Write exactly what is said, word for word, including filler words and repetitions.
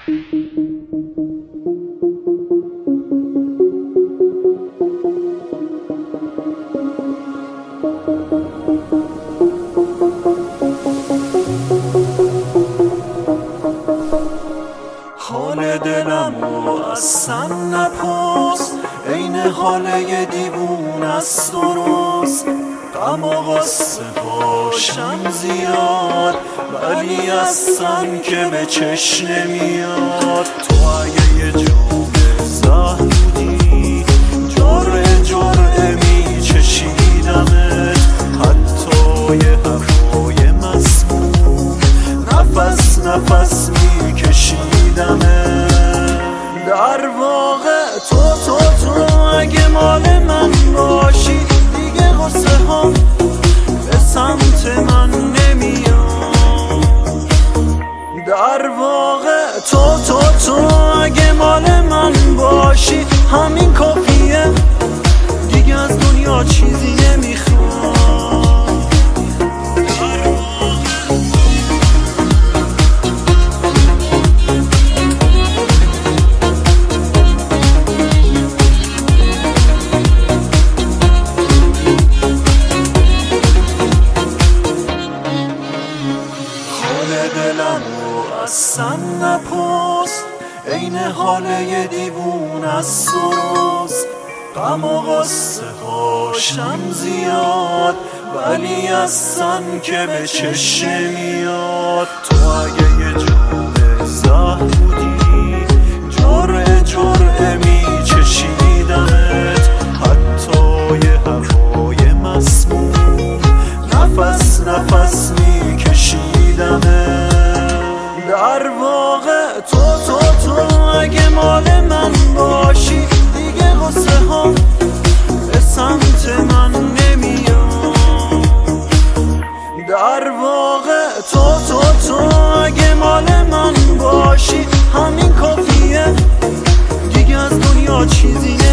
حال دلم رو اصلا نپرس، عین حال یه دیوون است درست. غم و غصه باشم زیاد، ولی اصلا که به چش نمیاد. تو اگه یه جام زهر بودی، جرعه جرعه میچشیدمت، حتی یه هوای مسموم نفس نفس میکشیدمت. در واقع تو تو تو اگه مال من باشی، دیگه غصه ها به سمت من نمیاد. در واقع تو تو تو اگه مال من باشی، همین کافیه، دیگه از دنیا چیزی نمیخواد. دلم رو اصلا نپرس، عین حال یه دیوون است درست. غم و غصه هاشم زیاد، ولی اصلا که به چش نمیاد. تو اگه یه جام زهر بودی، جرعه جرعه میچشیدمت، حتی یه هوای مسموم نفس نفس میکشیدمت. در واقع تو تو تو اگه مال من باشی، دیگه غصه ها به سمت من نمیاد. در واقع تو تو تو اگه مال من باشی، همین کافیه، دیگه از دنیا چیزی نمیاد.